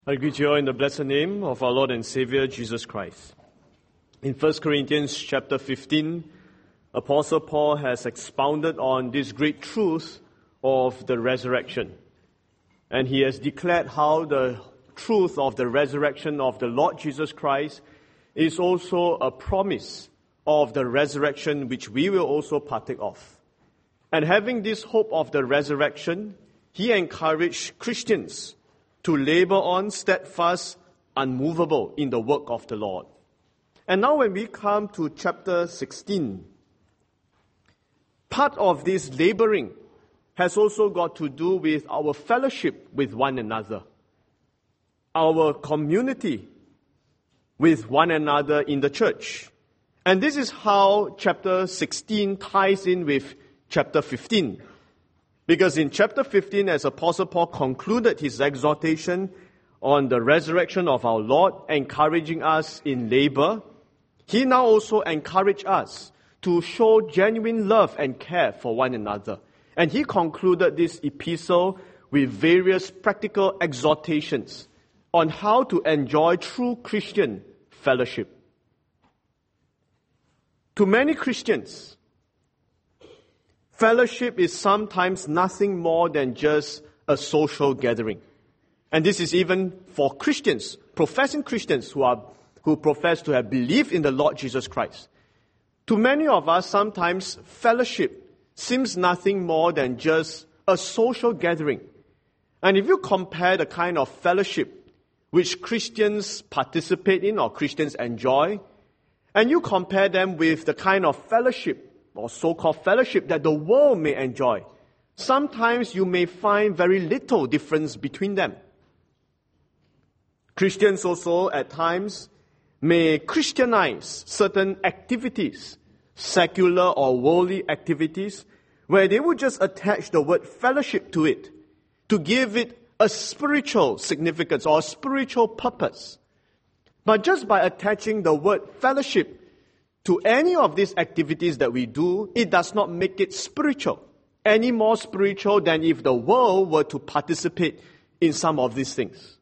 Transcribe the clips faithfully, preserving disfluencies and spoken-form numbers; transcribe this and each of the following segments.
I greet you all in the blessed name of our Lord and Savior, Jesus Christ. In First Corinthians chapter fifteen, Apostle Paul has expounded on this great truth of the resurrection. And he has declared how the truth of the resurrection of the Lord Jesus Christ is also a promise of the resurrection which we will also partake of. And having this hope of the resurrection, he encouraged Christians to labor on steadfast, unmovable in the work of the Lord. And now when we come to chapter sixteen, part of this laboring has also got to do with our fellowship with one another, our community with one another in the church. And this is how chapter sixteen ties in with chapter fifteen. Because in chapter fifteen, as Apostle Paul concluded his exhortation on the resurrection of our Lord, encouraging us in labor, he now also encouraged us to show genuine love and care for one another. And he concluded this epistle with various practical exhortations on how to enjoy true Christian fellowship. To many Christians, fellowship is sometimes nothing more than just a social gathering. And this is even for Christians, professing Christians who are who profess to have believed in the Lord Jesus Christ. To many of us, sometimes fellowship seems nothing more than just a social gathering. And if you compare the kind of fellowship which Christians participate in or Christians enjoy, and you compare them with the kind of fellowship or so-called fellowship that the world may enjoy, sometimes you may find very little difference between them. Christians also at times may Christianize certain activities, secular or worldly activities, where they would just attach the word fellowship to it to give it a spiritual significance or a spiritual purpose. But just by attaching the word fellowship to any of these activities that we do, it does not make it spiritual, any more spiritual than if the world were to participate in some of these things.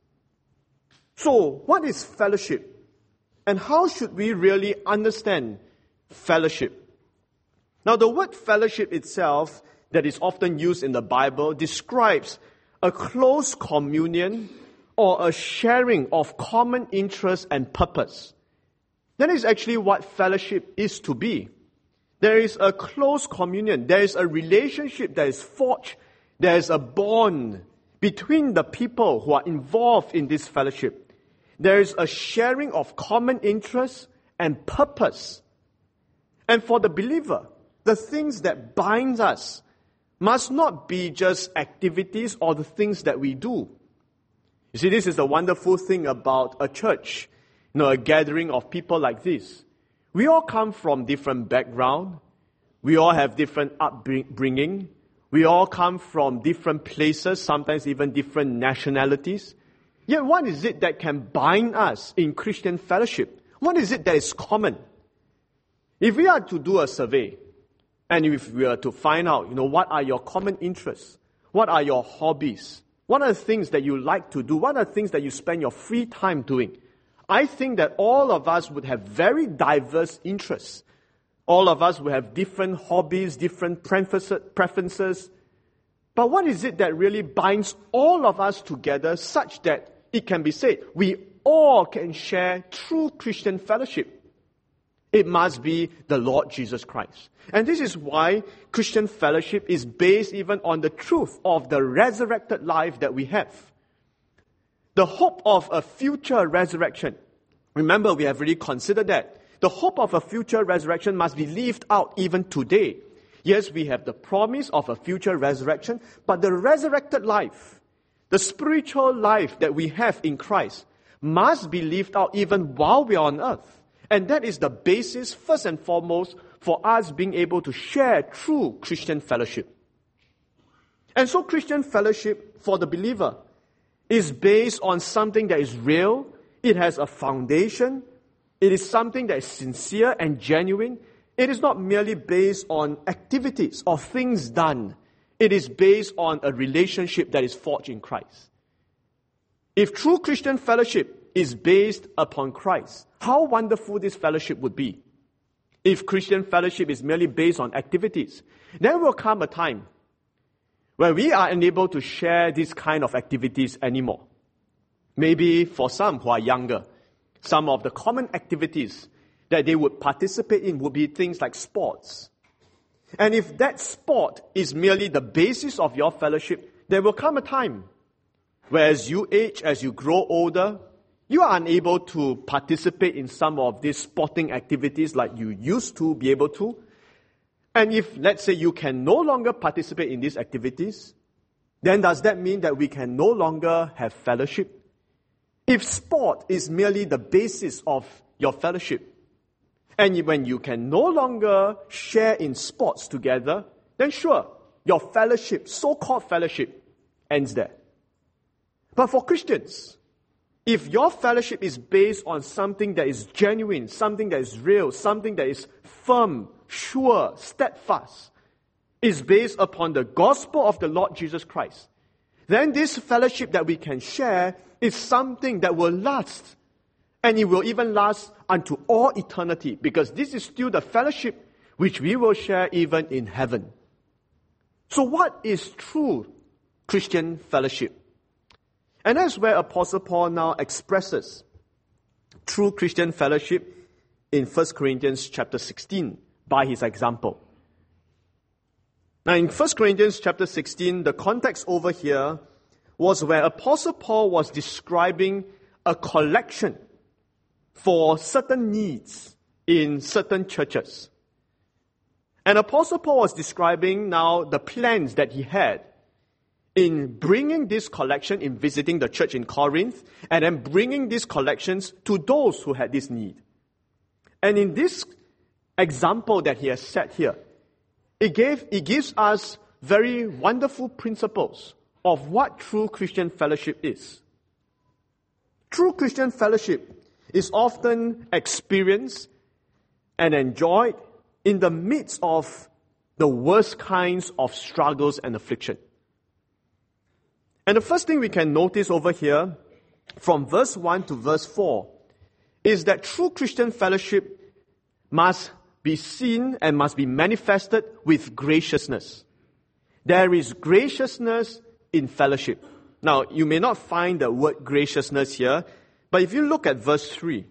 So, what is fellowship? And how should we really understand fellowship? Now, the word fellowship itself, that is often used in the Bible, describes a close communion or a sharing of common interest and purpose. That is actually what fellowship is to be. There is a close communion. There is a relationship that is forged. There is a bond between the people who are involved in this fellowship. There is a sharing of common interests and purpose. And for the believer, the things that bind us must not be just activities or the things that we do. You see, this is the wonderful thing about a church. You know, a gathering of people like this. We all come from different background. We all have different upbringing. We all come from different places, sometimes even different nationalities. Yet what is it that can bind us in Christian fellowship? What is it that is common? If we are to do a survey, and if we are to find out, you know, what are your common interests? What are your hobbies? What are the things that you like to do? What are the things that you spend your free time doing? I think that all of us would have very diverse interests. All of us would have different hobbies, different preferences. But what is it that really binds all of us together such that it can be said we all can share true Christian fellowship? It must be the Lord Jesus Christ. And this is why Christian fellowship is based even on the truth of the resurrected life that we have. The hope of a future resurrection. Remember, we have already considered that. The hope of a future resurrection must be lived out even today. Yes, we have the promise of a future resurrection, but the resurrected life, the spiritual life that we have in Christ, must be lived out even while we are on earth. And that is the basis, first and foremost, for us being able to share true Christian fellowship. And so Christian fellowship for the believer is based on something that is real. It has a foundation. It is something that is sincere and genuine. It is not merely based on activities or things done. It is based on a relationship that is forged in Christ. If true Christian fellowship is based upon Christ, how wonderful this fellowship would be. If Christian fellowship is merely based on activities, there will come a time where we are unable to share this kind of activities anymore. Maybe for some who are younger, some of the common activities that they would participate in would be things like sports. And if that sport is merely the basis of your fellowship, there will come a time where as you age, as you grow older, you are unable to participate in some of these sporting activities like you used to be able to. And if, let's say, you can no longer participate in these activities, then does that mean that we can no longer have fellowship? If sport is merely the basis of your fellowship, and when you can no longer share in sports together, then sure, your fellowship, so-called fellowship, ends there. But for Christians, if your fellowship is based on something that is genuine, something that is real, something that is firm, sure, steadfast, is based upon the gospel of the Lord Jesus Christ, then this fellowship that we can share is something that will last. And it will even last unto all eternity, because this is still the fellowship which we will share even in heaven. So what is true Christian fellowship? And that's where Apostle Paul now expresses true Christian fellowship in First Corinthians chapter sixteen by his example. Now in First Corinthians chapter sixteen, the context over here was where Apostle Paul was describing a collection for certain needs in certain churches. And Apostle Paul was describing now the plans that he had in bringing this collection, in visiting the church in Corinth, and then bringing these collections to those who had this need. And in this example that he has set here, it, gave, it gives us very wonderful principles of what true Christian fellowship is. True Christian fellowship is often experienced and enjoyed in the midst of the worst kinds of struggles and affliction. And the first thing we can notice over here, from verse one to verse four, is that true Christian fellowship must be seen and must be manifested with graciousness. There is graciousness in fellowship. Now, you may not find the word graciousness here, but if you look at verse three,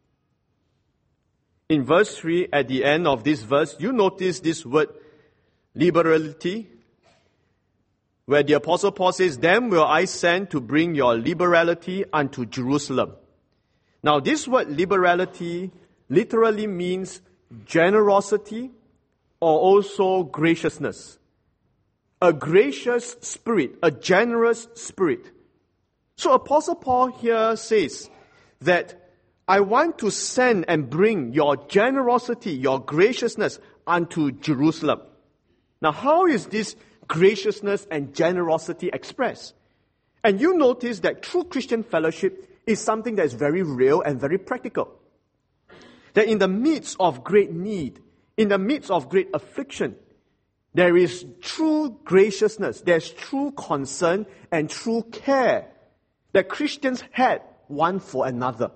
in verse three, at the end of this verse, you notice this word liberality, where the Apostle Paul says, "Them will I send to bring your liberality unto Jerusalem." Now, this word liberality literally means generosity or also graciousness. A gracious spirit, a generous spirit. So Apostle Paul here says that I want to send and bring your generosity, your graciousness unto Jerusalem. Now, how is this graciousness and generosity expressed? And you notice that true Christian fellowship is something that is very real and very practical. That in the midst of great need, in the midst of great affliction, there is true graciousness, there's true concern and true care that Christians had one for another.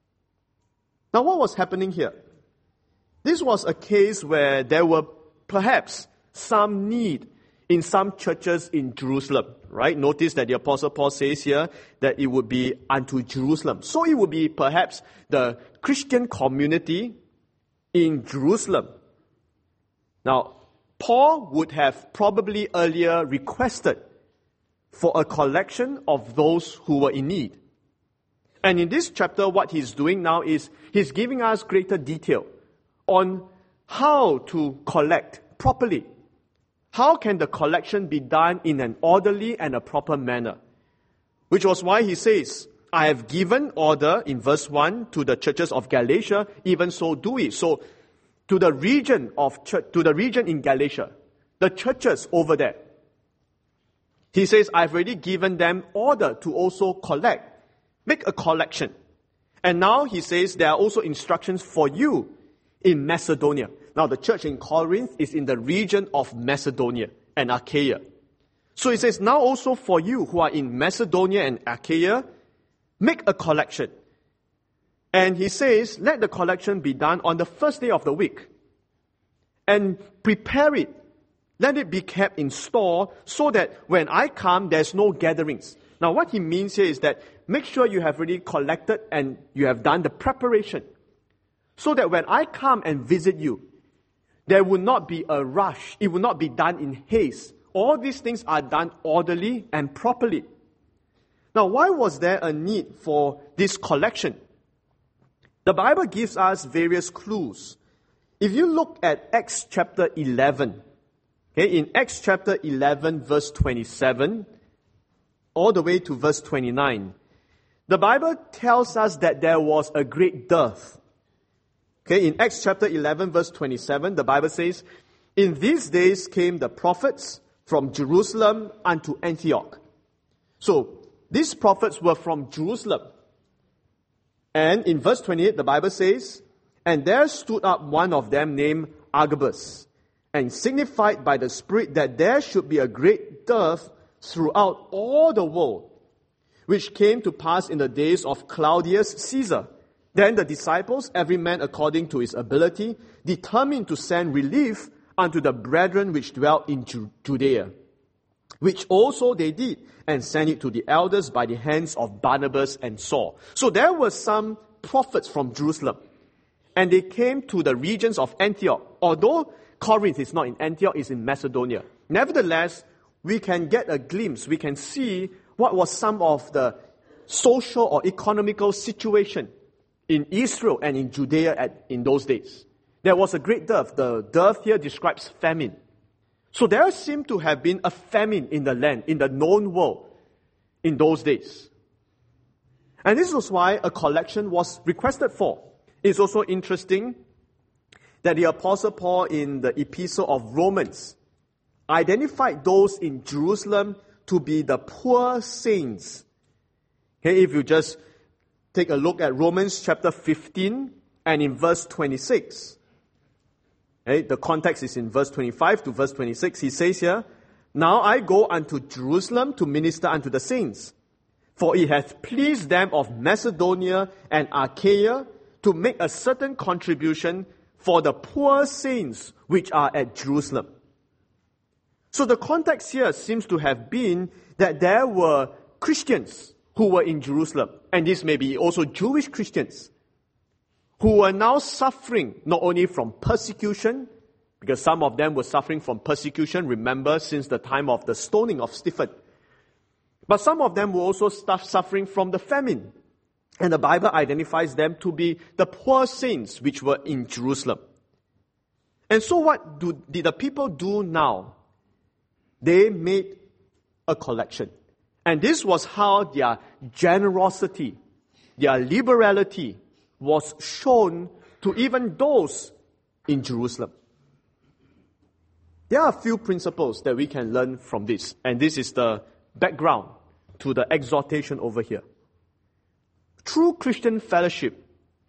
Now, what was happening here? This was a case where there were perhaps some need in some churches in Jerusalem, right? Notice that the Apostle Paul says here that it would be unto Jerusalem. So it would be perhaps the Christian community in Jerusalem. Now, Paul would have probably earlier requested for a collection of those who were in need. And in this chapter, what he's doing now is he's giving us greater detail on how to collect properly. How can the collection be done in an orderly and a proper manner? Which was why he says, I have given order in verse one to the churches of Galatia, even so do it. So, to the region of church, to the region in Galatia, the churches over there, he says, I've already given them order to also collect. Make a collection. And now he says there are also instructions for you in Macedonia. Now the church in Corinth is in the region of Macedonia and Achaia. So he says, now also for you who are in Macedonia and Achaia, make a collection. And he says, let the collection be done on the first day of the week. And prepare it. Let it be kept in store so that when I come, there's no gatherings. Now what he means here is that make sure you have already collected and you have done the preparation. So that when I come and visit you, there will not be a rush. It will not be done in haste. All these things are done orderly and properly. Now, why was there a need for this collection? The Bible gives us various clues. If you look at Acts chapter eleven, okay, in Acts chapter eleven, verse twenty-seven, all the way to verse twenty-nine, the Bible tells us that there was a great dearth. Okay, in Acts chapter eleven, verse twenty-seven, the Bible says, in these days came the prophets from Jerusalem unto Antioch. So, these prophets were from Jerusalem. And in verse twenty-eight, the Bible says, and there stood up one of them named Agabus, and signified by the Spirit that there should be a great dearth throughout all the world, which came to pass in the days of Claudius Caesar. Then the disciples, every man according to his ability, determined to send relief unto the brethren which dwelt in Ju- Judea, which also they did, and sent it to the elders by the hands of Barnabas and Saul. So there were some prophets from Jerusalem, and they came to the regions of Antioch. Although Corinth is not in Antioch, it's in Macedonia. Nevertheless, we can get a glimpse, we can see what was some of the social or economical situation in Israel and in Judea at, in those days. There was a great dearth. The dearth here describes famine. So there seemed to have been a famine in the land, in the known world, in those days. And this was why a collection was requested for. It's also interesting that the Apostle Paul in the Epistle of Romans identified those in Jerusalem to be the poor saints. Okay, if you just take a look at Romans chapter fifteen and in verse twenty-six. Okay, the context is in verse twenty-five to verse twenty-six. He says here, now I go unto Jerusalem to minister unto the saints, for it hath pleased them of Macedonia and Achaia to make a certain contribution for the poor saints which are at Jerusalem. So the context here seems to have been that there were Christians who were in Jerusalem, and this may be also Jewish Christians, who were now suffering not only from persecution, because some of them were suffering from persecution, remember, since the time of the stoning of Stephen, but some of them were also suffering from the famine. And the Bible identifies them to be the poor saints which were in Jerusalem. And so what do, did the people do now? They made a collection. And this was how their generosity, their liberality was shown to even those in Jerusalem. There are a few principles that we can learn from this. And this is the background to the exhortation over here. True Christian fellowship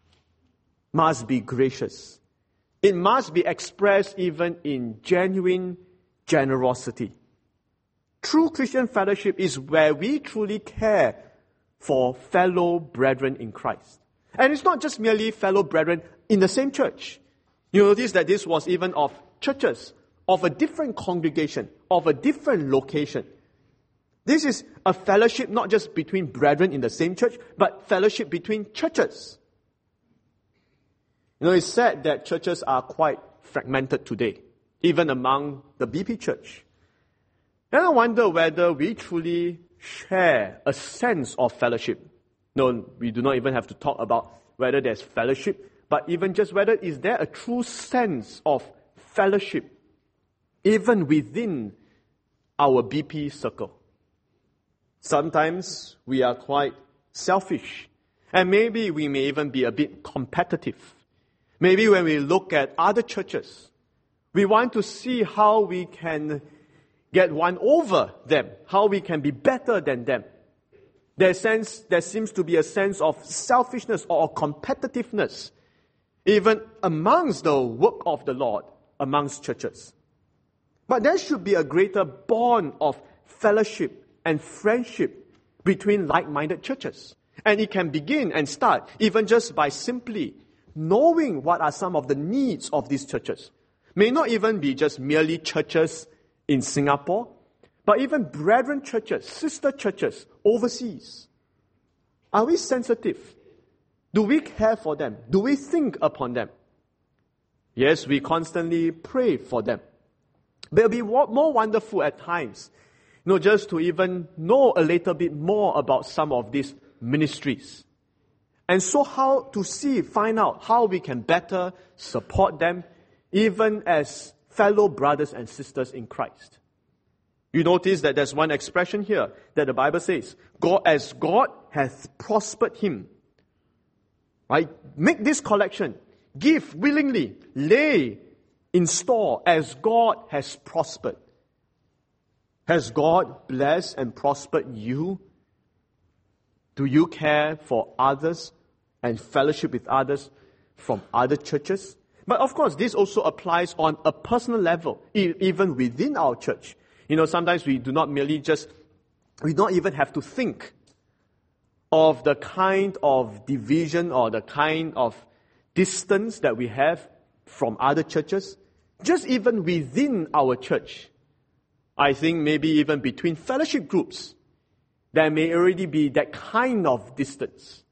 must be gracious. It must be expressed even in genuine generosity. True Christian fellowship is where we truly care for fellow brethren in Christ. And it's not just merely fellow brethren in the same church. You notice that this was even of churches, of a different congregation, of a different location. This is a fellowship not just between brethren in the same church, but fellowship between churches. You know, it's sad that churches are quite fragmented today, even among the B P church. And I wonder whether we truly share a sense of fellowship. No, we do not even have to talk about whether there's fellowship, but even just whether is there a true sense of fellowship, even within our B P circle. Sometimes we are quite selfish, and maybe we may even be a bit competitive. Maybe when we look at other churches, we want to see how we can get one over them, how we can be better than them. There, sense, there seems to be a sense of selfishness or competitiveness, even amongst the work of the Lord, amongst churches. But there should be a greater bond of fellowship and friendship between like-minded churches. And it can begin and start even just by simply knowing what are some of the needs of these churches. May not even be just merely churches in Singapore, but even brethren churches, sister churches overseas. Are we sensitive? Do we care for them? Do we think upon them? Yes, we constantly pray for them. But it will be more wonderful at times, you know, just to even know a little bit more about some of these ministries. And so how to see, find out how we can better support them, even as fellow brothers and sisters in Christ. You notice that there's one expression here that the Bible says, God, as God hath prospered him. Right? Make this collection. Give willingly. Lay in store as God has prospered. Has God blessed and prospered you? Do you care for others and fellowship with others from other churches? But of course, this also applies on a personal level, e- even within our church. You know, sometimes we do not merely just, we don't even have to think of the kind of division or the kind of distance that we have from other churches. Just even within our church, I think maybe even between fellowship groups, there may already be that kind of distance.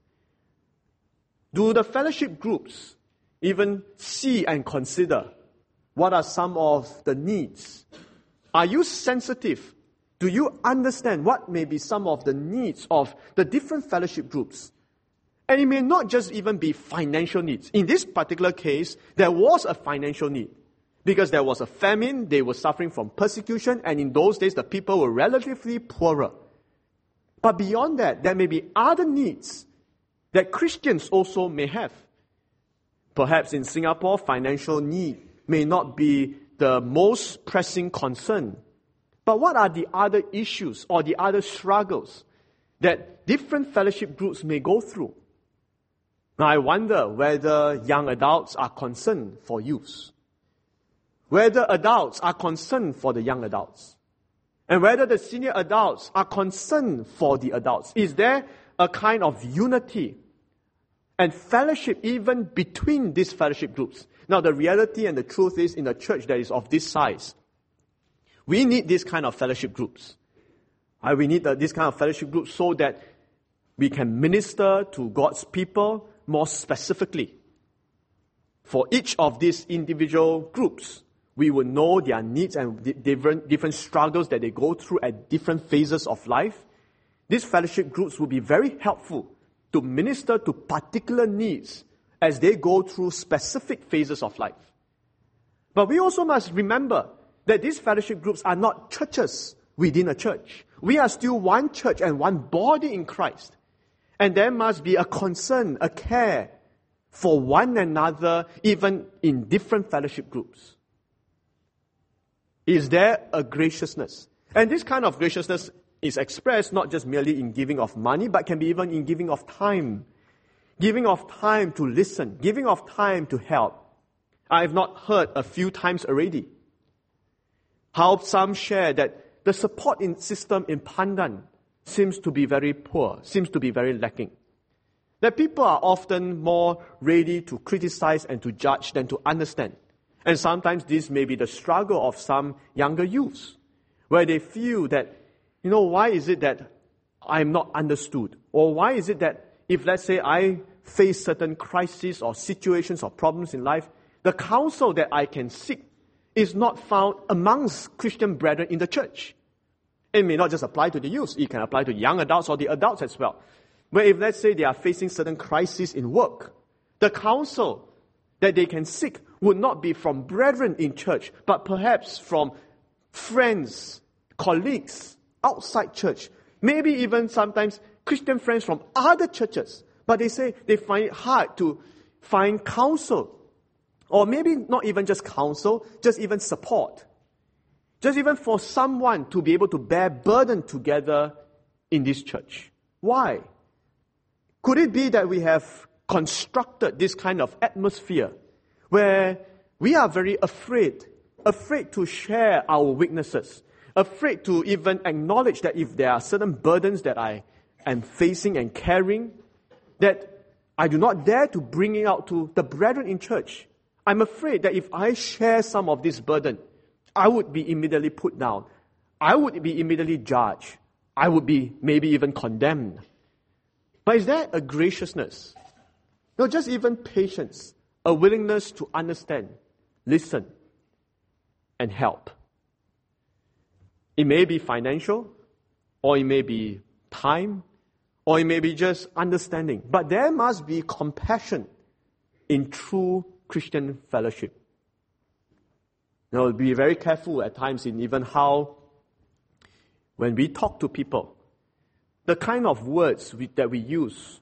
Do the fellowship groups even see and consider what are some of the needs? Are you sensitive? Do you understand what may be some of the needs of the different fellowship groups? And it may not just even be financial needs. In this particular case, there was a financial need. Because there was a famine, they were suffering from persecution, and in those days the people were relatively poorer. But beyond that, there may be other needs that Christians also may have. Perhaps in Singapore, financial need may not be the most pressing concern. But what are the other issues or the other struggles that different fellowship groups may go through? Now I wonder whether young adults are concerned for youths. Whether adults are concerned for the young adults. And whether the senior adults are concerned for the adults. Is there a kind of unity and fellowship even between these fellowship groups? Now the reality and the truth is, in a church that is of this size, we need this kind of fellowship groups. Uh, we need uh, this kind of fellowship groups so that we can minister to God's people more specifically. For each of these individual groups, we will know their needs and di- different, different struggles that they go through at different phases of life. These fellowship groups will be very helpful to minister to particular needs as they go through specific phases of life. But we also must remember that these fellowship groups are not churches within a church. We are still one church and one body in Christ. And there must be a concern, a care for one another, even in different fellowship groups. Is there a graciousness? And this kind of graciousness is expressed not just merely in giving of money, but can be even in giving of time. Giving of time to listen. Giving of time to help. I have not heard a few times already how some share that the support in system in Pandan seems to be very poor, seems to be very lacking. That people are often more ready to criticize and to judge than to understand. And sometimes this may be the struggle of some younger youths, where they feel that, you know, why is it that I'm not understood? Or why is it that if, let's say, I face certain crises or situations or problems in life, the counsel that I can seek is not found amongst Christian brethren in the church? It may not just apply to the youth. It can apply to young adults or the adults as well. Where if, let's say, they are facing certain crises in work, the counsel that they can seek would not be from brethren in church, but perhaps from friends, colleagues outside church, maybe even sometimes Christian friends from other churches. But they say they find it hard to find counsel, or maybe not even just counsel, just even support. Just even for someone to be able to bear burden together in this church. Why? Could it be that we have constructed this kind of atmosphere where we are very afraid, afraid to share our weaknesses, afraid to even acknowledge that if there are certain burdens that I am facing and carrying, that I do not dare to bring it out to the brethren in church. I'm afraid that if I share some of this burden, I would be immediately put down. I would be immediately judged. I would be maybe even condemned. But is that a graciousness? No, just even patience, a willingness to understand, listen, and help. It may be financial, or it may be time, or it may be just understanding. But there must be compassion in true Christian fellowship. Now, be very careful at times in even how, when we talk to people, the kind of words we, that we use,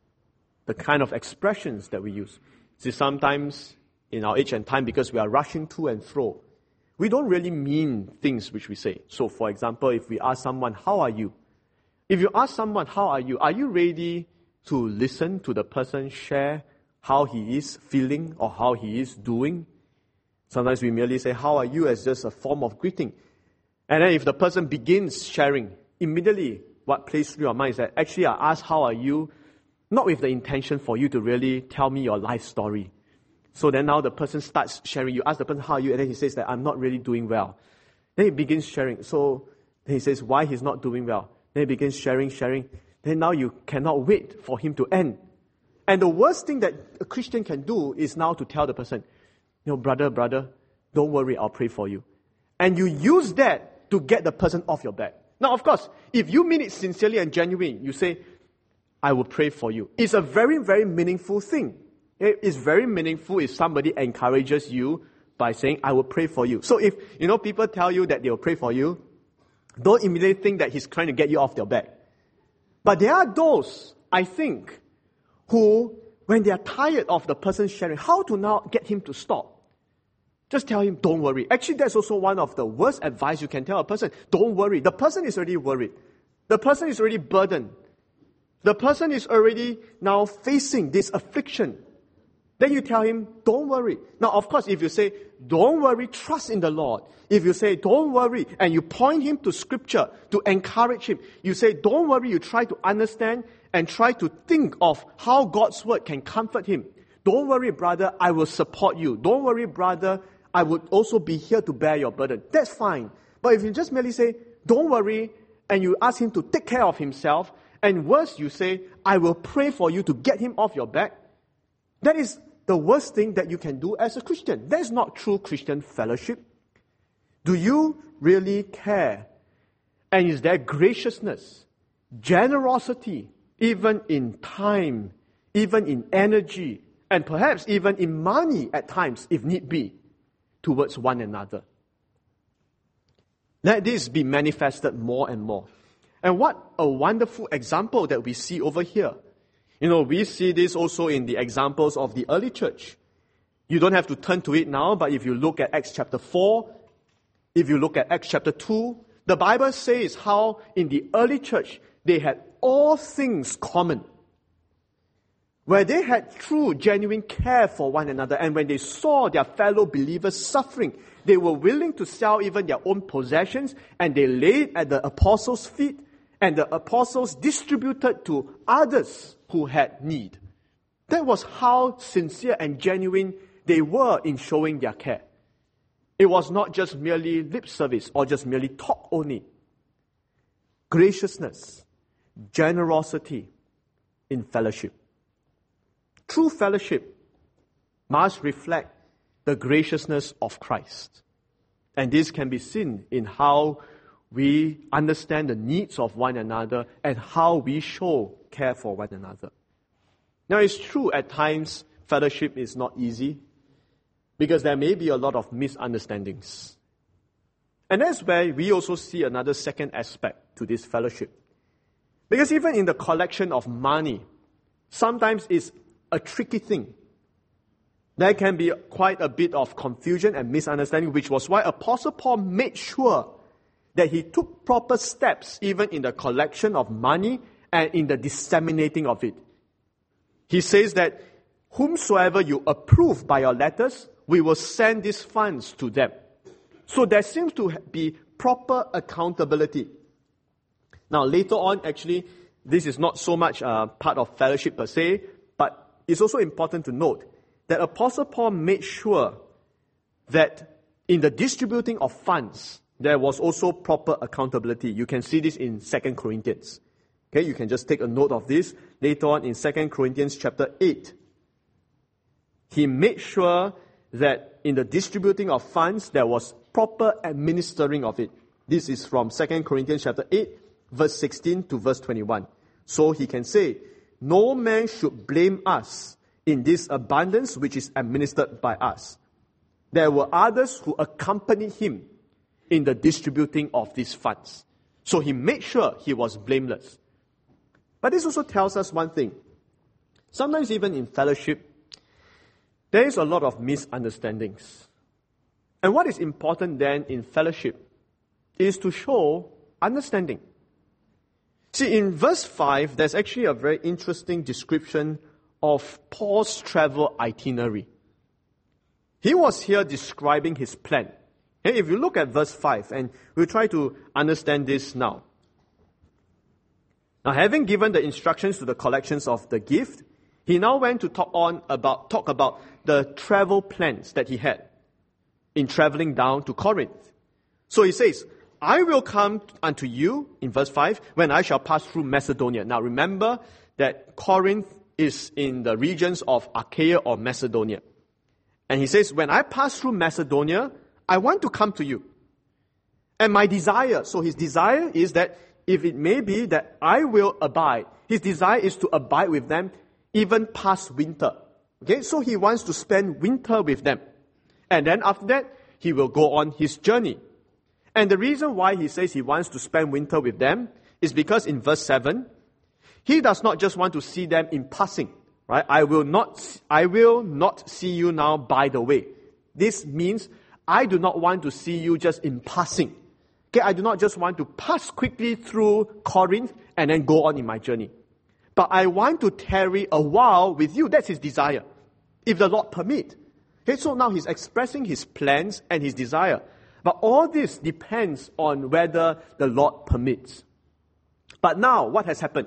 the kind of expressions that we use. See, sometimes in our age and time, because we are rushing to and fro, we don't really mean things which we say. So, for example, if we ask someone, how are you? If you ask someone, how are you? Are you ready to listen to the person share how he is feeling or how he is doing? Sometimes we merely say, how are you, as just a form of greeting. And then if the person begins sharing, immediately what plays through your mind is that actually I ask, how are you? Not with the intention for you to really tell me your life story. So then now the person starts sharing. You ask the person, how are you? And then he says that I'm not really doing well. Then he begins sharing. So then he says why he's not doing well. Then he begins sharing, sharing. Then now you cannot wait for him to end. And the worst thing that a Christian can do is now to tell the person, you know, brother, brother, don't worry, I'll pray for you. And you use that to get the person off your back. Now, of course, if you mean it sincerely and genuine, you say, I will pray for you. It's a very, very meaningful thing. It's very meaningful if somebody encourages you by saying, I will pray for you. So if, you know, people tell you that they will pray for you, don't immediately think that he's trying to get you off their back. But there are those, I think, who, when they are tired of the person sharing, how to now get him to stop? Just tell him, don't worry. Actually, that's also one of the worst advice you can tell a person. Don't worry. The person is already worried. The person is already burdened. The person is already now facing this affliction. Then you tell him, don't worry. Now, of course, if you say, don't worry, trust in the Lord. If you say, don't worry, and you point him to Scripture to encourage him, you say, don't worry, you try to understand and try to think of how God's Word can comfort him. Don't worry, brother, I will support you. Don't worry, brother, I would also be here to bear your burden. That's fine. But if you just merely say, don't worry, and you ask him to take care of himself, and worse, you say, I will pray for you to get him off your back, that is the worst thing that you can do as a Christian. That is not true Christian fellowship. Do you really care? And is there graciousness, generosity, even in time, even in energy, and perhaps even in money at times, if need be, towards one another? Let this be manifested more and more. And what a wonderful example that we see over here. You know, we see this also in the examples of the early church. You don't have to turn to it now, but if you look at Acts chapter four, if you look at Acts chapter two, the Bible says how in the early church, they had all things common. Where they had true, genuine care for one another. And when they saw their fellow believers suffering, they were willing to sell even their own possessions, and they laid at the apostles' feet, and the apostles distributed to others who had need. That was how sincere and genuine they were in showing their care. It was not just merely lip service or just merely talk only. Graciousness, generosity in fellowship. True fellowship must reflect the graciousness of Christ. And this can be seen in how we understand the needs of one another and how we show care for one another. Now, it's true at times fellowship is not easy because there may be a lot of misunderstandings. And that's where we also see another second aspect to this fellowship. Because even in the collection of money, sometimes it's a tricky thing. There can be quite a bit of confusion and misunderstanding, which was why Apostle Paul made sure that he took proper steps even in the collection of money and in the disseminating of it. He says that whomsoever you approve by your letters, we will send these funds to them. So there seems to be proper accountability. Now later on, actually, this is not so much uh, part of fellowship per se, but it's also important to note that Apostle Paul made sure that in the distributing of funds, there was also proper accountability. You can see this in Second Corinthians. Okay, you can just take a note of this later on in Second Corinthians chapter eight. He made sure that in the distributing of funds, there was proper administering of it. This is from Second Corinthians chapter eight, verse sixteen to verse twenty-one. So he can say, no man should blame us in this abundance which is administered by us. There were others who accompanied him in the distributing of these funds. So he made sure he was blameless. But this also tells us one thing. Sometimes even in fellowship, there is a lot of misunderstandings. And what is important then in fellowship is to show understanding. See, in verse five, there's actually a very interesting description of Paul's travel itinerary. He was here describing his plan. Okay, if you look at verse five, and we'll try to understand this now. Now, having given the instructions to the collections of the gift, he now went to talk on about talk about the travel plans that he had in traveling down to Corinth. So he says, I will come unto you, in verse five, when I shall pass through Macedonia. Now remember that Corinth is in the regions of Achaia or Macedonia. And he says, when I pass through Macedonia, I want to come to you. And my desire, so his desire is that if it may be that I will abide, his desire is to abide with them even past winter. Okay, so he wants to spend winter with them. And then after that, he will go on his journey. And the reason why he says he wants to spend winter with them is because in verse seven, he does not just want to see them in passing. Right? I will not, I will not see you now by the way. This means I do not want to see you just in passing. Okay, I do not just want to pass quickly through Corinth and then go on in my journey. But I want to tarry a while with you. That's his desire. If the Lord permit. Okay, so now he's expressing his plans and his desire. But all this depends on whether the Lord permits. But now, what has happened?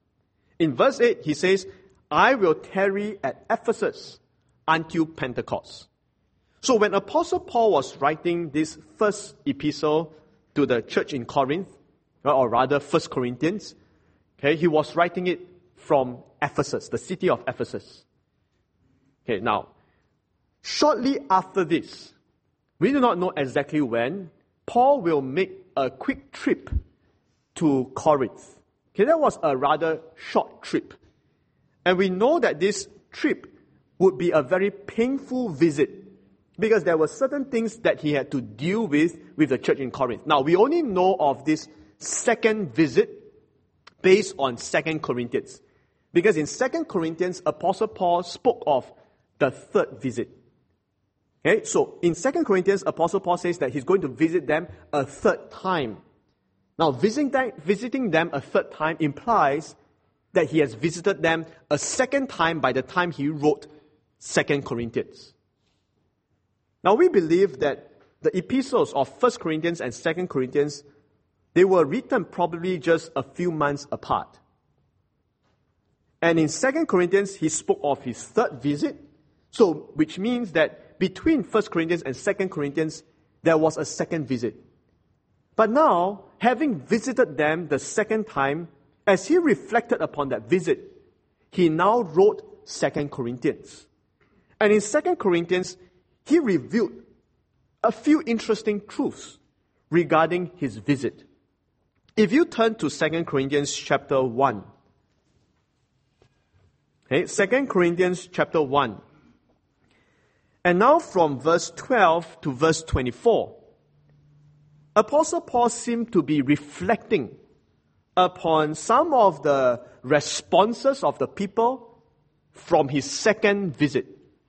In verse eight, he says, I will tarry at Ephesus until Pentecost. So when Apostle Paul was writing this first epistle to the church in Corinth, or rather First Corinthians, okay, he was writing it from Ephesus, the city of Ephesus. Okay, now, shortly after this, we do not know exactly when, Paul will make a quick trip to Corinth. Okay, that was a rather short trip. And we know that this trip would be a very painful visit because there were certain things that he had to deal with with the church in Corinth. Now, we only know of this second visit based on Second Corinthians. Because in Second Corinthians, Apostle Paul spoke of the third visit. Okay, so in Second Corinthians, Apostle Paul says that he's going to visit them a third time. Now, visiting them, visiting them a third time implies that he has visited them a second time by the time he wrote Second Corinthians. Now, we believe that the epistles of First Corinthians and Second Corinthians, they were written probably just a few months apart. And in Second Corinthians, he spoke of his third visit, so which means that between First Corinthians and Second Corinthians, there was a second visit. But now, having visited them the second time, as he reflected upon that visit, he now wrote Second Corinthians. And in Second Corinthians, he revealed a few interesting truths regarding his visit. If you turn to Second Corinthians chapter one, okay, Second Corinthians chapter one, and now from verse twelve to verse twenty-four, Apostle Paul seemed to be reflecting upon some of the responses of the people from his second visit.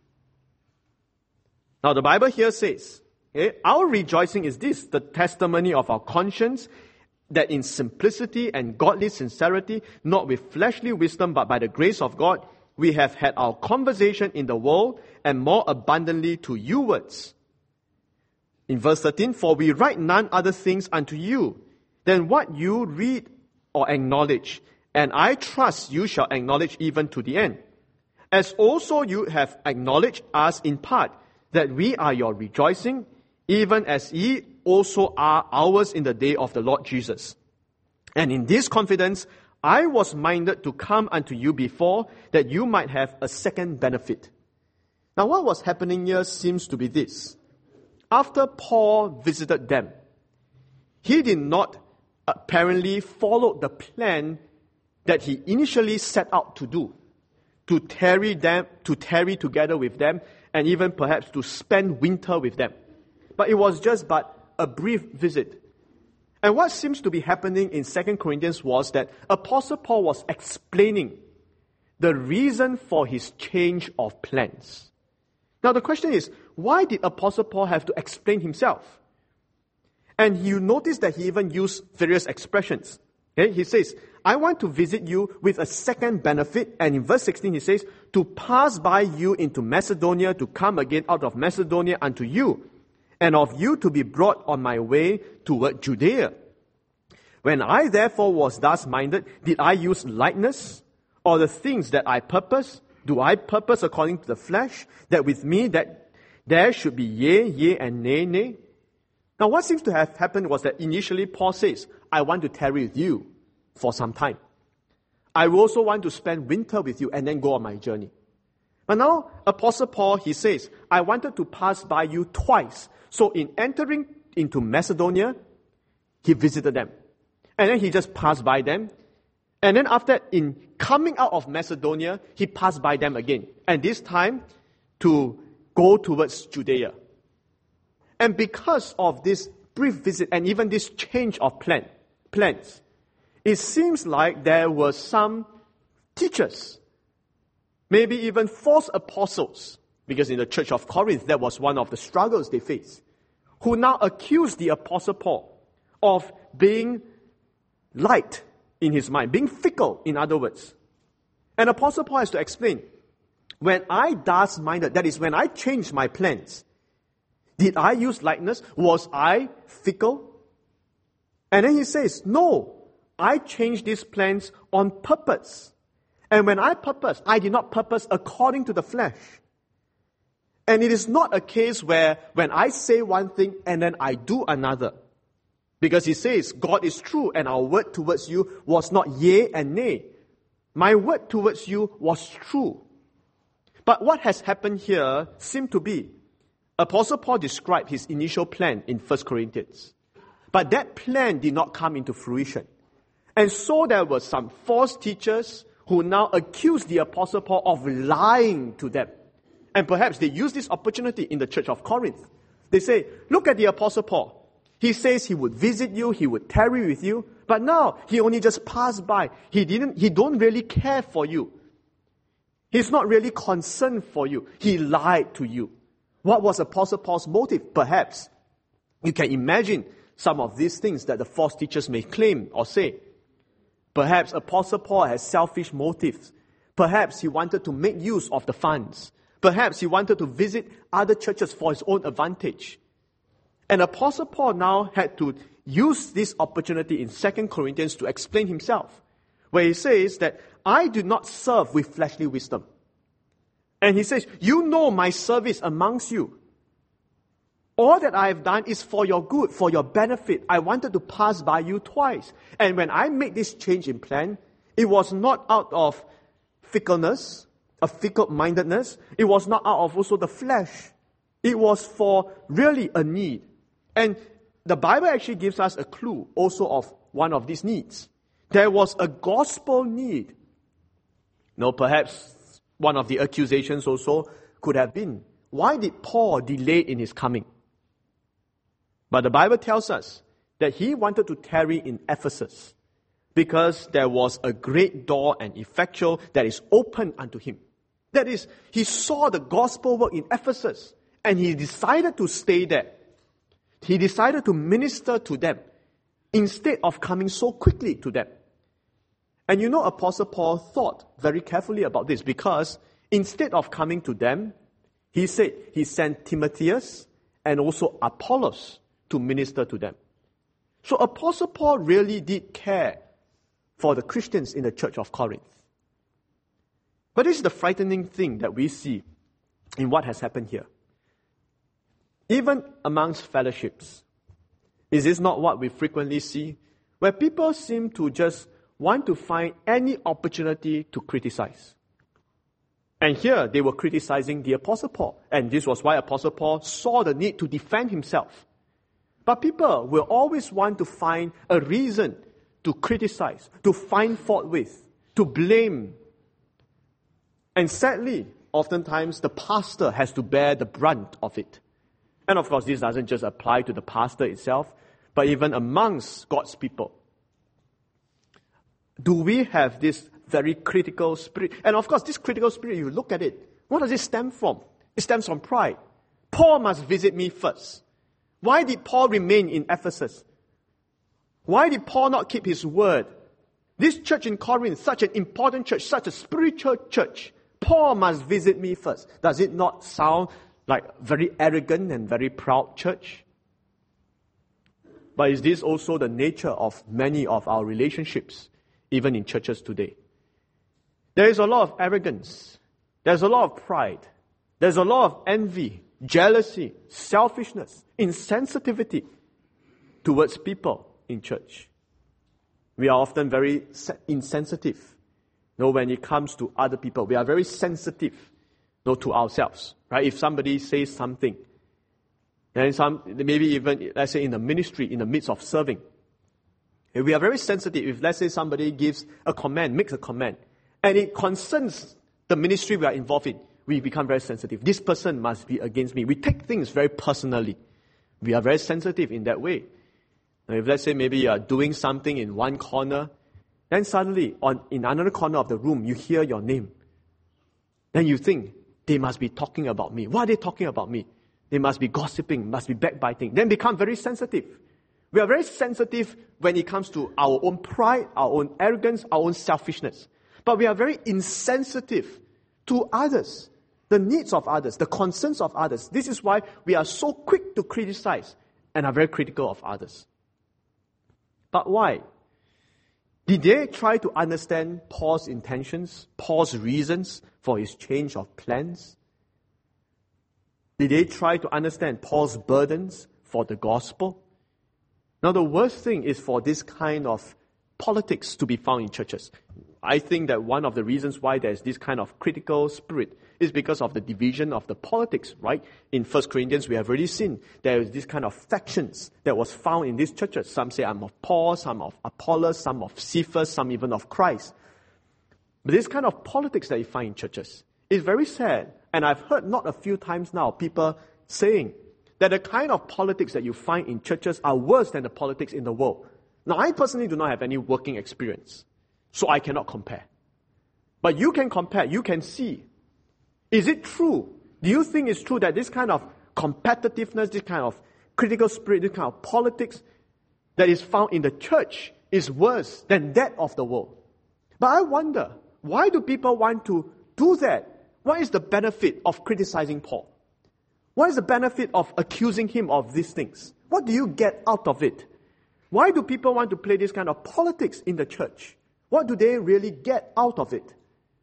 Now the Bible here says, okay, our rejoicing is this, the testimony of our conscience, that in simplicity and godly sincerity, not with fleshly wisdom, but by the grace of God, we have had our conversation in the world, and more abundantly to you wards. In verse thirteen, for we write none other things unto you than what you read or acknowledge, and I trust you shall acknowledge even to the end. As also you have acknowledged us in part, that we are your rejoicing, even as ye also are ours in the day of the Lord Jesus. And in this confidence, I was minded to come unto you before, that you might have a second benefit. Now what was happening here seems to be this. After Paul visited them, he did not apparently follow the plan that he initially set out to do, to tarry them, to tarry together with them, and even perhaps to spend winter with them. But it was just but a brief visit. And what seems to be happening in Second Corinthians was that Apostle Paul was explaining the reason for his change of plans. Now the question is, why did Apostle Paul have to explain himself? And you notice that he even used various expressions. Okay? He says, I want to visit you with a second benefit. And in verse sixteen he says, to pass by you into Macedonia, to come again out of Macedonia unto you, and of you to be brought on my way toward Judea. When I therefore was thus minded, did I use lightness, or the things that I purpose? Do I purpose according to the flesh, that with me that there should be yea, yea, and nay, nay? Now what seems to have happened was that initially Paul says, I want to tarry with you for some time. I also want to spend winter with you and then go on my journey. But now Apostle Paul, he says, I wanted to pass by you twice. So in entering into Macedonia, he visited them. And then he just passed by them. And then after, in coming out of Macedonia, he passed by them again. And this time, to go towards Judea. And because of this brief visit and even this change of plan, plans, it seems like there were some teachers, maybe even false apostles, because in the church of Corinth, that was one of the struggles they faced, who now accused the Apostle Paul of being light in his mind, being fickle, in other words. And Apostle Paul has to explain, when I thus minded, that is, when I changed my plans, did I use lightness? Was I fickle? And then he says, no, I changed these plans on purpose. And when I purpose, I did not purpose according to the flesh. And it is not a case where when I say one thing and then I do another. Because he says, God is true and our word towards you was not yea and nay. My word towards you was true. But what has happened here seemed to be, Apostle Paul described his initial plan in First Corinthians. But that plan did not come into fruition. And so there were some false teachers who now accused the Apostle Paul of lying to them. And perhaps they used this opportunity in the church of Corinth. They say, look at the Apostle Paul. He says he would visit you, he would tarry with you, but now he only just passed by. He didn't, he don't really care for you. He's not really concerned for you. He lied to you. What was Apostle Paul's motive? Perhaps you can imagine some of these things that the false teachers may claim or say. Perhaps Apostle Paul has selfish motives. Perhaps he wanted to make use of the funds. Perhaps he wanted to visit other churches for his own advantage. And Apostle Paul now had to use this opportunity in Second Corinthians to explain himself, where he says that I do not serve with fleshly wisdom. And he says, you know my service amongst you. All that I have done is for your good, for your benefit. I wanted to pass by you twice. And when I made this change in plan, it was not out of fickleness, a fickle-mindedness. It was not out of also the flesh. It was for really a need. And the Bible actually gives us a clue also of one of these needs. There was a gospel need. No, perhaps one of the accusations also could have been, why did Paul delay in his coming? But the Bible tells us that he wanted to tarry in Ephesus because there was a great door and effectual that is open unto him. That is, he saw the gospel work in Ephesus and he decided to stay there. He decided to minister to them instead of coming so quickly to them. And you know, Apostle Paul thought very carefully about this because instead of coming to them, he said he sent Timotheus and also Apollos to minister to them. So Apostle Paul really did care for the Christians in the church of Corinth. But this is the frightening thing that we see in what has happened here. Even amongst fellowships, is this not what we frequently see? Where people seem to just want to find any opportunity to criticize. And here they were criticizing the Apostle Paul. And this was why Apostle Paul saw the need to defend himself. But people will always want to find a reason to criticize, to find fault with, to blame. And sadly, oftentimes the pastor has to bear the brunt of it. And of course, this doesn't just apply to the pastor itself, but even amongst God's people. Do we have this very critical spirit? And of course, this critical spirit, you look at it, what does it stem from? It stems from pride. Paul must visit me first. Why did Paul remain in Ephesus? Why did Paul not keep his word? This church in Corinth, such an important church, such a spiritual church, Paul must visit me first. Does it not sound like very arrogant and very proud church? But is this also the nature of many of our relationships, even in churches today? There is a lot of arrogance. There's a lot of pride. There's a lot of envy, jealousy, selfishness, insensitivity towards people in church. We are often very insensitive. You know, when it comes to other people, we are very sensitive, you know, to ourselves. Right? If somebody says something, and some maybe even let's say in the ministry, in the midst of serving, we are very sensitive. If let's say somebody gives a comment, makes a comment, and it concerns the ministry we are involved in, we become very sensitive. This person must be against me. We take things very personally. We are very sensitive in that way. Now, if let's say maybe you are doing something in one corner, then suddenly on in another corner of the room you hear your name. Then you think, they must be talking about me. Why are they talking about me? They must be gossiping, must be backbiting. Then become very sensitive. We are very sensitive when it comes to our own pride, our own arrogance, our own selfishness. But we are very insensitive to others, the needs of others, the concerns of others. This is why we are so quick to criticize and are very critical of others. But why? Did they try to understand Paul's intentions, Paul's reasons for his change of plans? Did they try to understand Paul's burdens for the gospel? Now, the worst thing is for this kind of politics to be found in churches. I think that one of the reasons why there's this kind of critical spirit is because of the division of the politics, right? In First Corinthians, we have already seen there is this kind of factions that was found in these churches. Some say, I'm of Paul, some of Apollos, some of Cephas, some even of Christ. But this kind of politics that you find in churches is very sad. And I've heard not a few times now people saying that the kind of politics that you find in churches are worse than the politics in the world. Now, I personally do not have any working experience, so I cannot compare. But you can compare, you can see. Is it true? Do you think it's true that this kind of competitiveness, this kind of critical spirit, this kind of politics that is found in the church is worse than that of the world? But I wonder, why do people want to do that? What is the benefit of criticizing Paul? What is the benefit of accusing him of these things? What do you get out of it? Why do people want to play this kind of politics in the church? What do they really get out of it?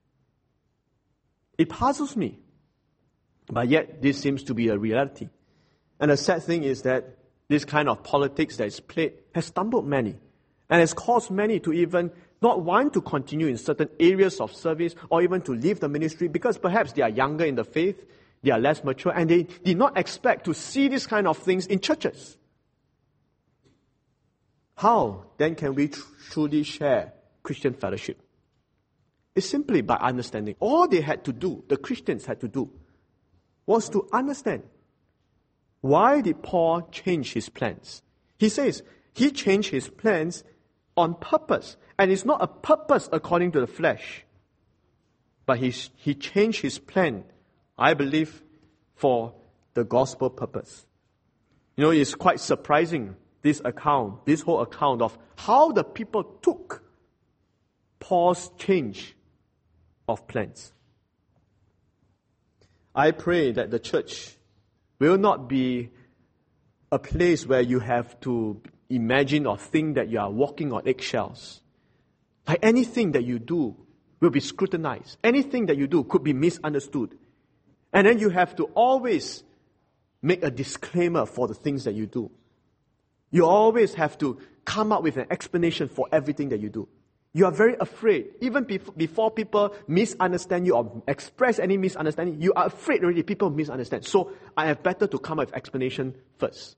It puzzles me. But yet, this seems to be a reality. And the sad thing is that this kind of politics that is played has stumbled many and has caused many to even not want to continue in certain areas of service or even to leave the ministry because perhaps they are younger in the faith, they are less mature, and they did not expect to see this kind of things in churches. How then can we tr- truly share Christian fellowship? It's simply by understanding. All they had to do, the Christians had to do, was to understand why did Paul change his plans. He says he changed his plans on purpose. And it's not a purpose according to the flesh. But he, he changed his plan, I believe, for the gospel purpose. You know, it's quite surprising, this account, this whole account of how the people took Paul's change of plans. I pray that the church will not be a place where you have to imagine or think that you are walking on eggshells, Like anything that you do will be scrutinized. Anything that you do could be misunderstood. And then you have to always make a disclaimer for the things that you do. You always have to come up with an explanation for everything that you do. You are very afraid. Even bef- before people misunderstand you or express any misunderstanding, you are afraid already people misunderstand. So I have better to come up with explanation first.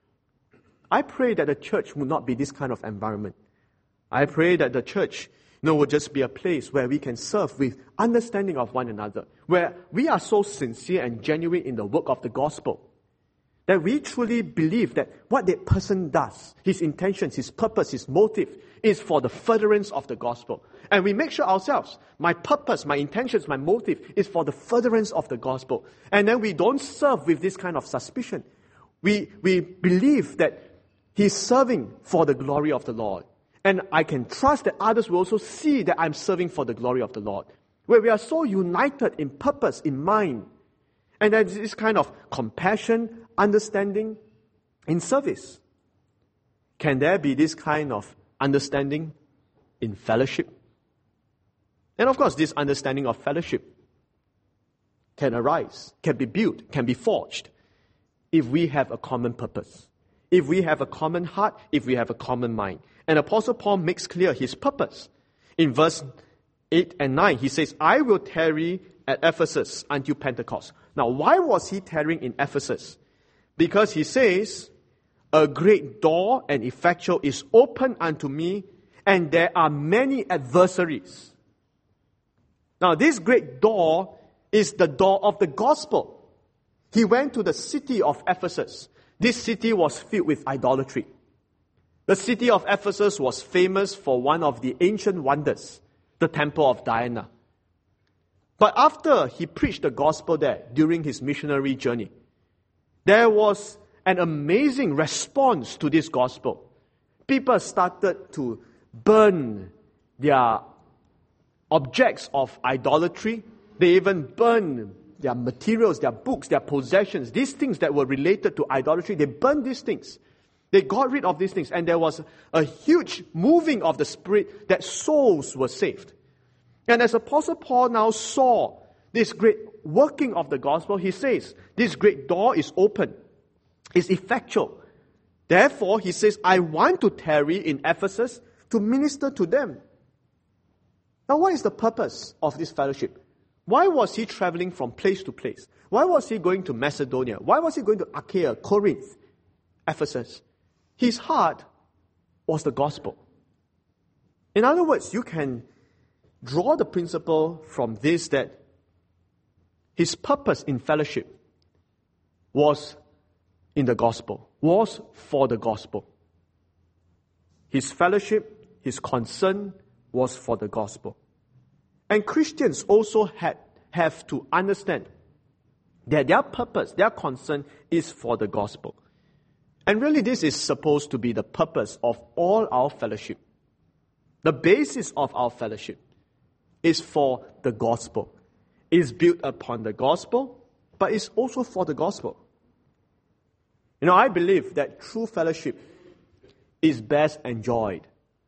I pray that the church will not be this kind of environment. I pray that the church, you know, will just be a place where we can serve with understanding of one another, where we are so sincere and genuine in the work of the gospel, that we truly believe that what that person does, his intentions, his purpose, his motive, is for the furtherance of the gospel. And we make sure ourselves, my purpose, my intentions, my motive is for the furtherance of the gospel. And then we don't serve with this kind of suspicion. We, we believe that he's serving for the glory of the Lord. And I can trust that others will also see that I'm serving for the glory of the Lord. Where we are so united in purpose, in mind. And there's this kind of compassion, understanding in service. Can there be this kind of understanding in fellowship? And of course, this understanding of fellowship can arise, can be built, can be forged if we have a common purpose, if we have a common heart, if we have a common mind. And Apostle Paul makes clear his purpose. In verse eight and nine, he says, I will tarry at Ephesus until Pentecost. Now, why was he tarrying in Ephesus? Because he says, a great door and effectual is open unto me, and there are many adversaries. Now, this great door is the door of the gospel. He went to the city of Ephesus. This city was filled with idolatry. The city of Ephesus was famous for one of the ancient wonders, the temple of Diana. But after he preached the gospel there during his missionary journey, there was an amazing response to this gospel. People started to burn their objects of idolatry. They even burned their materials, their books, their possessions, these things that were related to idolatry. They burned these things. They got rid of these things, and there was a huge moving of the Spirit that souls were saved. And as Apostle Paul now saw this great working of the gospel, he says, this great door is open, is effectual. Therefore, he says, I want to tarry in Ephesus to minister to them. Now, what is the purpose of this fellowship? Why was he traveling from place to place? Why was he going to Macedonia? Why was he going to Achaia, Corinth, Ephesus? His heart was the gospel. In other words, you can draw the principle from this that his purpose in fellowship was in the gospel, was for the gospel. His fellowship, his concern was for the gospel. And Christians also had, have to understand that their purpose, their concern is for the gospel. And really this is supposed to be the purpose of all our fellowship. The basis of our fellowship is for the gospel. It's built upon the gospel, but it's also for the gospel. You know, I believe that true fellowship is best enjoyed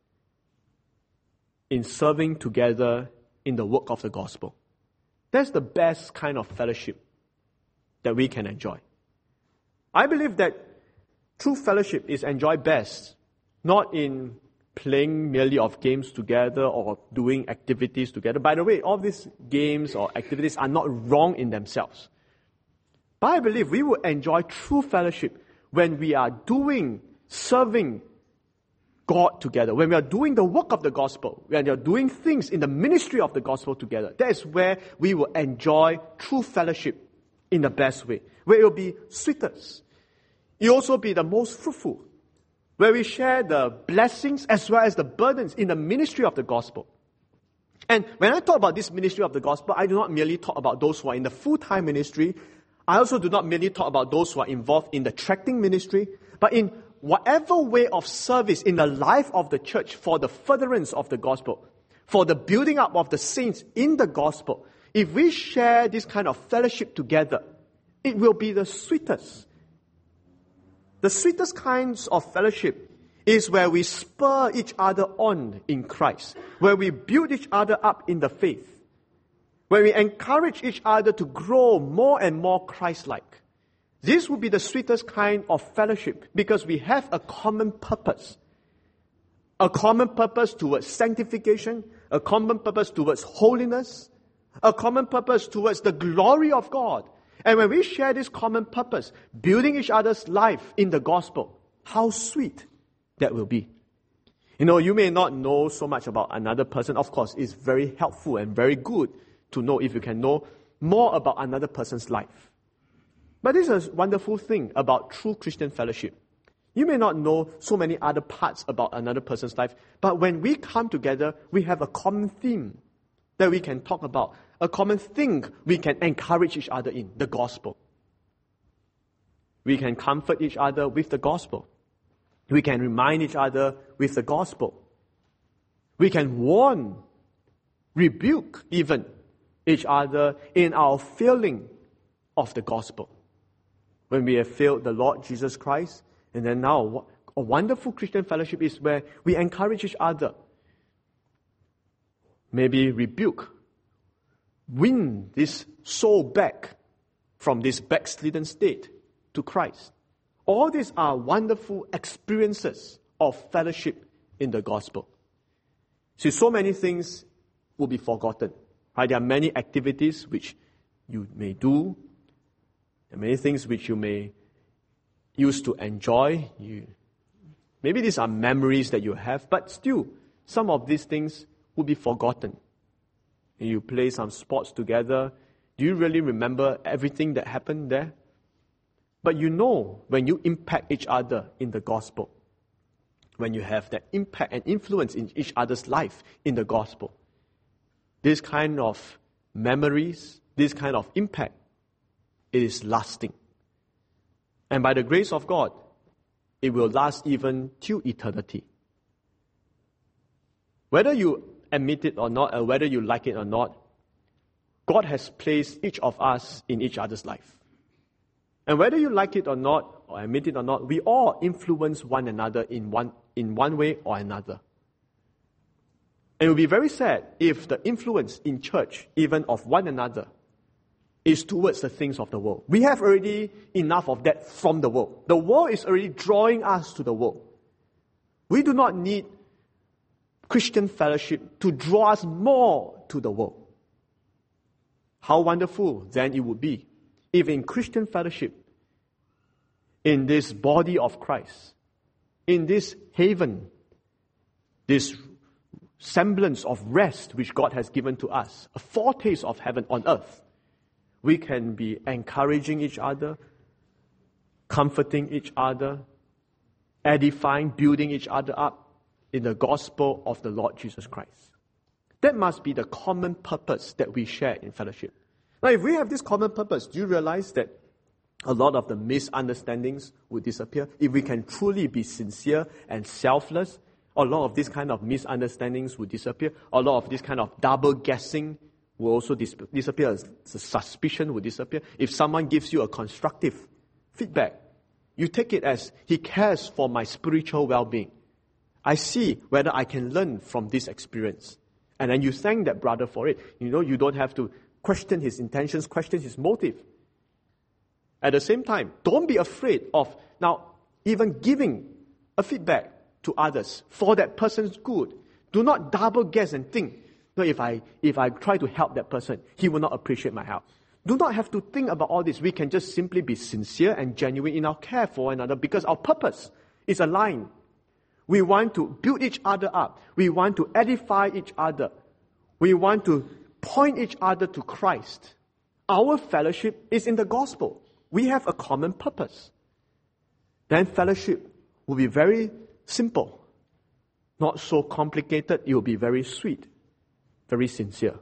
in serving together in the work of the gospel. That's the best kind of fellowship that we can enjoy. I believe that true fellowship is enjoyed best, not in playing merely of games together or doing activities together. By the way, all these games or activities are not wrong in themselves. But I believe we will enjoy true fellowship when we are doing, serving God together, when we are doing the work of the gospel, when we are doing things in the ministry of the gospel together. That is where we will enjoy true fellowship in the best way, where it will be sweetest. It will also be the most fruitful, where we share the blessings as well as the burdens in the ministry of the gospel. And when I talk about this ministry of the gospel, I do not merely talk about those who are in the full-time ministry. I also do not merely talk about those who are involved in the tracting ministry, but in whatever way of service in the life of the church for the furtherance of the gospel, for the building up of the saints in the gospel. If we share this kind of fellowship together, it will be the sweetest. The sweetest kinds of fellowship is where we spur each other on in Christ, where we build each other up in the faith, where we encourage each other to grow more and more Christ-like. This would be the sweetest kind of fellowship because we have a common purpose. A common purpose towards sanctification, a common purpose towards holiness, a common purpose towards the glory of God. And when we share this common purpose, building each other's life in the gospel, how sweet that will be. You know, you may not know so much about another person. Of course, it's very helpful and very good to know if you can know more about another person's life. But this is a wonderful thing about true Christian fellowship. You may not know so many other parts about another person's life, but when we come together, we have a common theme that we can talk about, a common thing we can encourage each other in, the gospel. We can comfort each other with the gospel. We can remind each other with the gospel. We can warn, rebuke even each other in our failing of the gospel. When we have failed the Lord Jesus Christ, and then now a wonderful Christian fellowship is where we encourage each other. Maybe rebuke, win this soul back from this backslidden state to Christ. All these are wonderful experiences of fellowship in the gospel. See, so many things will be forgotten. Right? There are many activities which you may do. There are many things which you may use to enjoy. You, maybe these are memories that you have, but still, some of these things will be forgotten. And you play some sports together. Do you really remember everything that happened there? But you know when you impact each other in the gospel, when you have that impact and influence in each other's life in the gospel, this kind of memories, this kind of impact, it is lasting. And by the grace of God, it will last even till eternity. Whether you admit it or not, or whether you like it or not, God has placed each of us in each other's life. And whether you like it or not, or admit it or not, we all influence one another in one, in one way or another. And it will be very sad if the influence in church, even of one another, is towards the things of the world. We have already enough of that from the world. The world is already drawing us to the world. We do not need Christian fellowship to draw us more to the world. How wonderful then it would be if in Christian fellowship, in this body of Christ, in this haven, this semblance of rest which God has given to us, a foretaste of heaven on earth, we can be encouraging each other, comforting each other, edifying, building each other up in the gospel of the Lord Jesus Christ. That must be the common purpose that we share in fellowship. Now, if we have this common purpose, do you realize that a lot of the misunderstandings will disappear? If we can truly be sincere and selfless, a lot of this kind of misunderstandings will disappear. A lot of this kind of double guessing will also dis- disappear. The suspicion will disappear. If someone gives you a constructive feedback, you take it as, he cares for my spiritual well-being. I see whether I can learn from this experience. And then you thank that brother for it. You know, you don't have to question his intentions, question his motive. At the same time, don't be afraid of now even giving a feedback to others for that person's good. Do not double guess and think, no, if I if I try to help that person, he will not appreciate my help. Do not have to think about all this. We can just simply be sincere and genuine in our care for one another because our purpose is aligned. We want to build each other up. We want to edify each other. We want to point each other to Christ. Our fellowship is in the gospel. We have a common purpose. Then fellowship will be very simple, not so complicated. It will be very sweet, very sincere.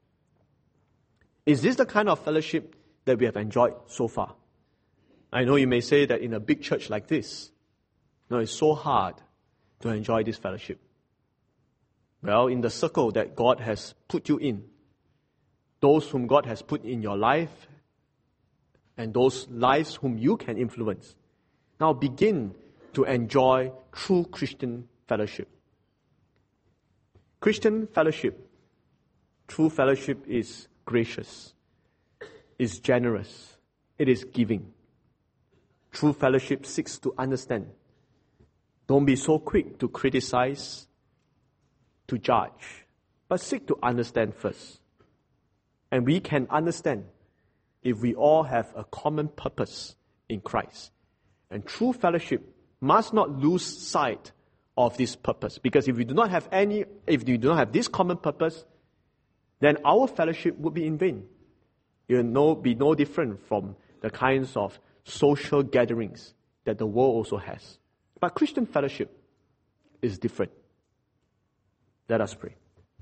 Is this the kind of fellowship that we have enjoyed so far? I know you may say that in a big church like this, no, it's so hard to enjoy this fellowship. Well, in the circle that God has put you in, those whom God has put in your life, and those lives whom you can influence, now begin to enjoy true Christian fellowship. Christian fellowship, true fellowship is gracious, is generous, it is giving. True fellowship seeks to understand. Don't be so quick to criticize, to judge, but seek to understand first. And we can understand if we all have a common purpose in Christ. And true fellowship must not lose sight of this purpose. Because if we do not have any, if we do not have this common purpose, then our fellowship would be in vain. It will no, be no different from the kinds of social gatherings that the world also has. But Christian fellowship is different. Let us pray.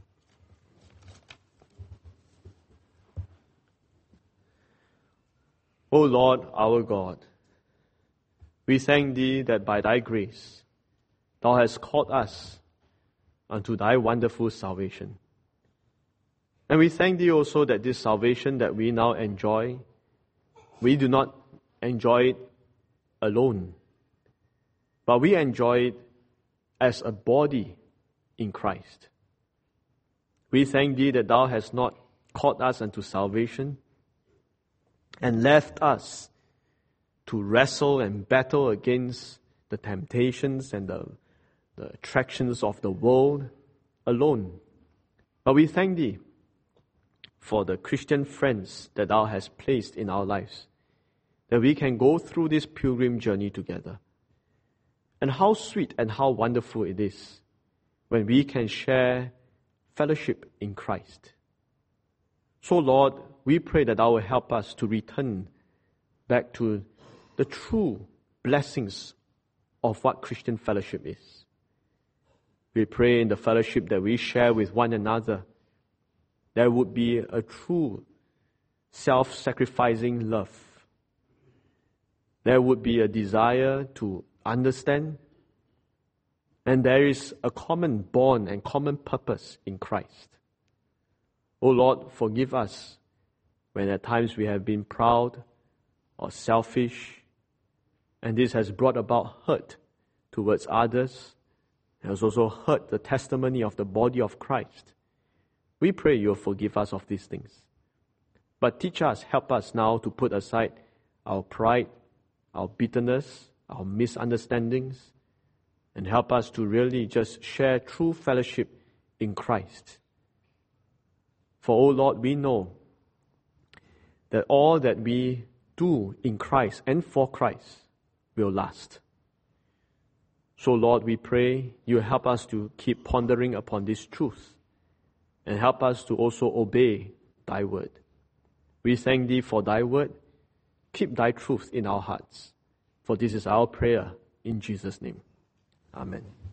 O Lord, our God, we thank Thee that by Thy grace, Thou hast called us unto Thy wonderful salvation. And we thank Thee also that this salvation that we now enjoy, we do not enjoy it alone, but we enjoy it as a body in Christ. We thank Thee that Thou hast not called us unto salvation and left us to wrestle and battle against the temptations and the, the attractions of the world alone. But we thank Thee for the Christian friends that Thou hast placed in our lives, that we can go through this pilgrim journey together. And how sweet and how wonderful it is when we can share fellowship in Christ. So Lord, we pray that Thou will help us to return back to the true blessings of what Christian fellowship is. We pray in the fellowship that we share with one another, there would be a true self-sacrificing love. There would be a desire to understand, and there is a common bond and common purpose in Christ. O Lord, forgive us when at times we have been proud or selfish, and this has brought about hurt towards others, and has also hurt the testimony of the body of Christ. We pray You will forgive us of these things. But teach us, help us now to put aside our pride, our bitterness, our misunderstandings, and help us to really just share true fellowship in Christ. For, O Lord, we know that all that we do in Christ and for Christ will last. So, Lord, we pray You help us to keep pondering upon this truth and help us to also obey Thy word. We thank Thee for Thy word. Keep Thy truth in our hearts. For this is our prayer in Jesus' name. Amen.